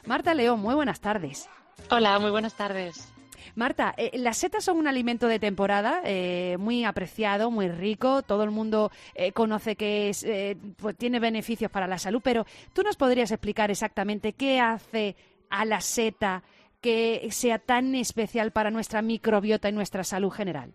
Marta León, muy buenas tardes. Hola, muy buenas tardes. Marta, las setas son un alimento de temporada muy apreciado, muy rico. Todo el mundo conoce que pues tiene beneficios para la salud, pero ¿tú nos podrías explicar exactamente qué hace a la seta que sea tan especial para nuestra microbiota y nuestra salud general?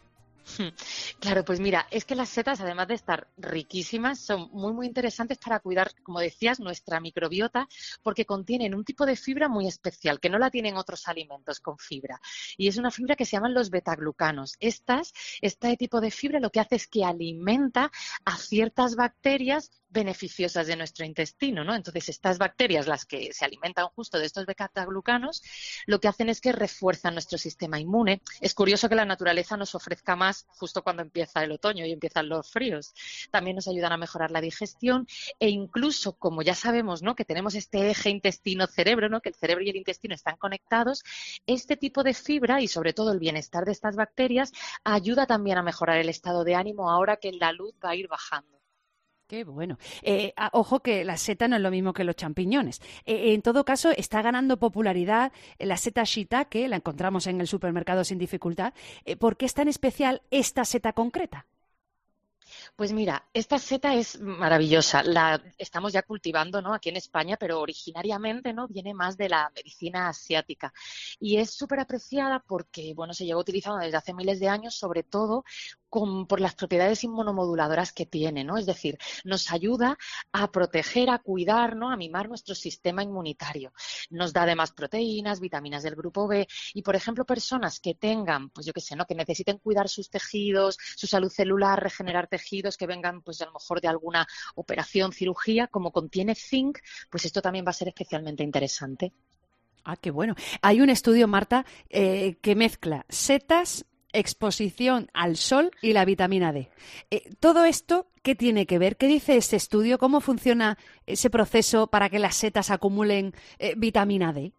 Claro, pues mira, es que las setas, además de estar riquísimas, son muy interesantes para cuidar, como decías, nuestra microbiota, porque contienen un tipo de fibra muy especial, que no la tienen otros alimentos con fibra. Y es una fibra que se llaman los betaglucanos. Este tipo de fibra lo que hace es que alimenta a ciertas bacterias beneficiosas de nuestro intestino, ¿no? Entonces, estas bacterias, las que se alimentan justo de estos betaglucanos, lo que hacen es que refuerzan nuestro sistema inmune. Es curioso que la naturaleza nos ofrezca más justo cuando empieza el otoño y empiezan los fríos. También nos ayudan a mejorar la digestión e incluso, como ya sabemos, ¿no?, que tenemos este eje intestino-cerebro, ¿no?, que el cerebro y el intestino están conectados, este tipo de fibra y sobre todo el bienestar de estas bacterias ayuda también a mejorar el estado de ánimo ahora que la luz va a ir bajando. Qué bueno. Ojo que la seta no es lo mismo que los champiñones. En todo caso, está ganando popularidad la seta shiitake, la encontramos en el supermercado sin dificultad. ¿Por qué es tan especial esta seta concreta? Pues mira, esta seta es maravillosa. La estamos ya cultivando, ¿no?, aquí en España, pero originariamente, ¿no?, viene más de la medicina asiática. Y es súper apreciada porque, bueno, se lleva utilizando desde hace miles de años, sobre todo por las propiedades inmunomoduladoras que tiene, ¿no? Es decir, nos ayuda a proteger, a cuidar, ¿no?, a mimar nuestro sistema inmunitario. Nos da además proteínas, vitaminas del grupo B y, por ejemplo, personas que tengan, pues yo qué sé, ¿no?, que necesiten cuidar sus tejidos, su salud celular, regenerar tejidos, que vengan, pues a lo mejor de alguna operación, cirugía, como contiene zinc, pues esto también va a ser especialmente interesante. Ah, qué bueno. Hay un estudio, Marta, que mezcla setas, exposición al sol y la vitamina D. Todo esto, ¿qué tiene que ver? ¿Qué dice este estudio? ¿Cómo funciona ese proceso para que las setas acumulen vitamina D?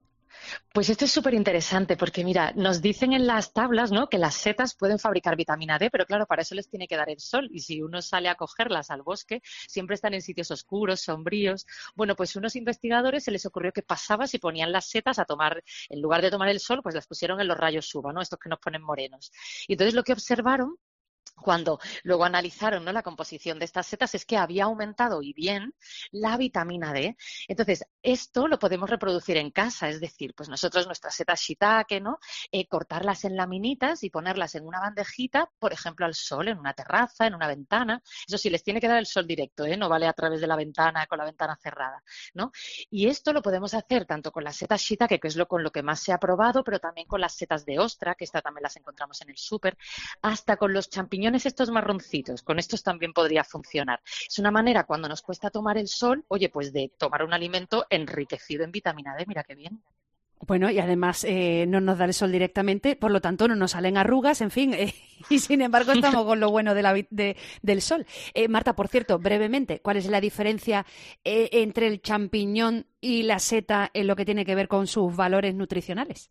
Pues esto es súper interesante porque, mira, nos dicen en las tablas, ¿no?, que las setas pueden fabricar vitamina D, pero claro, para eso les tiene que dar el sol. Y si uno sale a cogerlas al bosque, siempre están en sitios oscuros, sombríos. Bueno, pues unos investigadores se les ocurrió que pasaba si ponían las setas a tomar, en lugar de tomar el sol, pues las pusieron en los rayos UVA, ¿no?, estos que nos ponen morenos. Y entonces lo que observaron cuando luego analizaron, ¿no?, la composición de estas setas es que había aumentado y bien la vitamina D. Entonces, esto lo podemos reproducir en casa, es decir, pues nosotros nuestras setas shiitake, ¿no?, cortarlas en laminitas y ponerlas en una bandejita, por ejemplo, al sol, en una terraza, en una ventana. Eso sí, les tiene que dar el sol directo, no vale a través de la ventana, con la ventana cerrada, ¿no? Y esto lo podemos hacer tanto con las setas shiitake, que es con lo que más se ha probado, pero también con las setas de ostra, que esta también las encontramos en el súper, hasta con los champiñones estos marroncitos, con estos también podría funcionar. Es una manera, cuando nos cuesta tomar el sol, oye, pues de tomar un alimento enriquecido en vitamina D, mira qué bien. Bueno, y además no nos da el sol directamente, por lo tanto no nos salen arrugas, en fin, y sin embargo estamos con lo bueno del sol. Marta, por cierto, brevemente, ¿cuál es la diferencia entre el champiñón y la seta en lo que tiene que ver con sus valores nutricionales?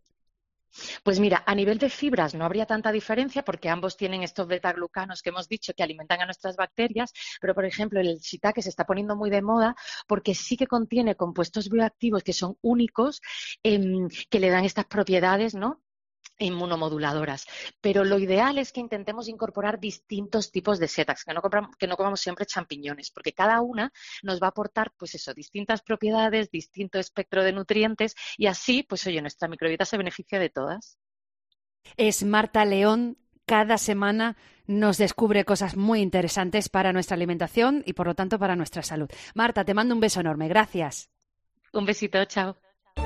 Pues mira, a nivel de fibras no habría tanta diferencia porque ambos tienen estos betaglucanos que hemos dicho que alimentan a nuestras bacterias, pero por ejemplo el shiitake se está poniendo muy de moda porque sí que contiene compuestos bioactivos que son únicos, que le dan estas propiedades, ¿no?, inmunomoduladoras. Pero lo ideal es que intentemos incorporar distintos tipos de setas, que no comamos siempre champiñones, porque cada una nos va a aportar, pues eso, distintas propiedades, distinto espectro de nutrientes y así, pues oye, nuestra microbiota se beneficia de todas. Es Marta León. Cada semana nos descubre cosas muy interesantes para nuestra alimentación y, por lo tanto, para nuestra salud. Marta, te mando un beso enorme. Gracias. Un besito, chao.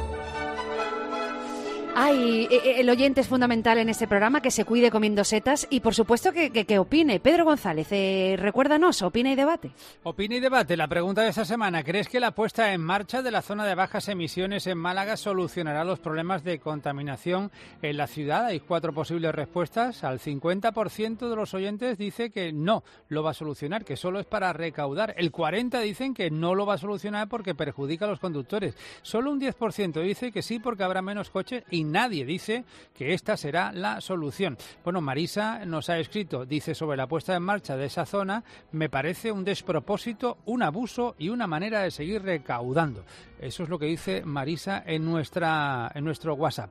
Ay, el oyente es fundamental en este programa, que se cuide comiendo setas y, por supuesto, que opine. Pedro González, recuérdanos, opina y debate. Opina y debate. La pregunta de esta semana: ¿crees que la puesta en marcha de la zona de bajas emisiones en Málaga solucionará los problemas de contaminación en la ciudad? Hay 4 posibles respuestas. Al 50% de los oyentes dice que no lo va a solucionar, que solo es para recaudar. El 40% dicen que no lo va a solucionar porque perjudica a los conductores. Solo un 10% dice que sí, porque habrá menos coches y nadie dice que esta será la solución. Bueno, Marisa nos ha escrito, dice, sobre la puesta en marcha de esa zona, me parece un despropósito, un abuso y una manera de seguir recaudando. Eso es lo que dice Marisa en nuestro WhatsApp,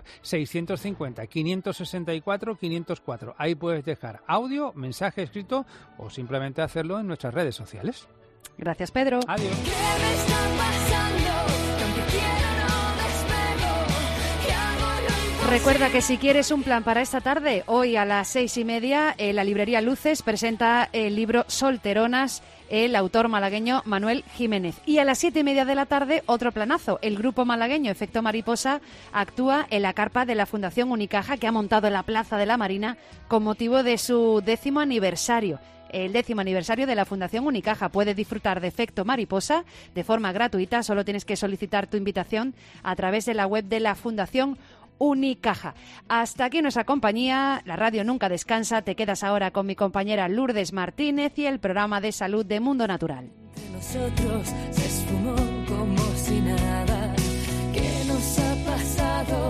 650-564-504. Ahí puedes dejar audio, mensaje escrito o simplemente hacerlo en nuestras redes sociales. Gracias, Pedro. Adiós. ¿Qué me está pasando? Que aunque quiera no despego, que hago lo imposible. Recuerda que si quieres un plan para esta tarde, hoy a las 6:30, la librería Luces presenta el libro Solteronas, el autor malagueño Manuel Jiménez. Y a las 7:30 de la tarde, otro planazo. El grupo malagueño Efecto Mariposa actúa en la carpa de la Fundación Unicaja, que ha montado en la Plaza de la Marina con motivo de su 10º aniversario. El 10º aniversario de la Fundación Unicaja. Puedes disfrutar de Efecto Mariposa de forma gratuita. Solo tienes que solicitar tu invitación a través de la web de la Fundación Unicaja. Hasta aquí nuestra compañía. La radio nunca descansa. Te quedas ahora con mi compañera Lourdes Martínez y el programa de salud de Mundo Natural. Entre nosotros se esfumó como si nada. ¿Qué nos ha pasado?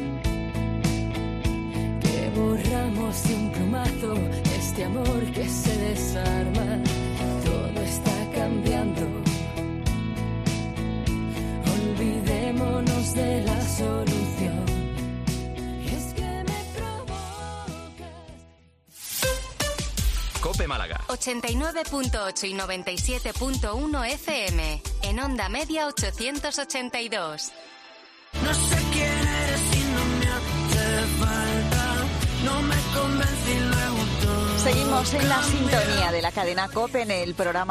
Que borramos de un plumazo este amor que se desarma. Todo está cambiando. Olvidémonos de la solución. Es que me provocas. COPE Málaga. 89.8 y 97.1 FM. En onda media 882. No sé quién eres y no me hace falta. No me convence y luego todo. Seguimos en la sintonía de la cadena COPE en el programa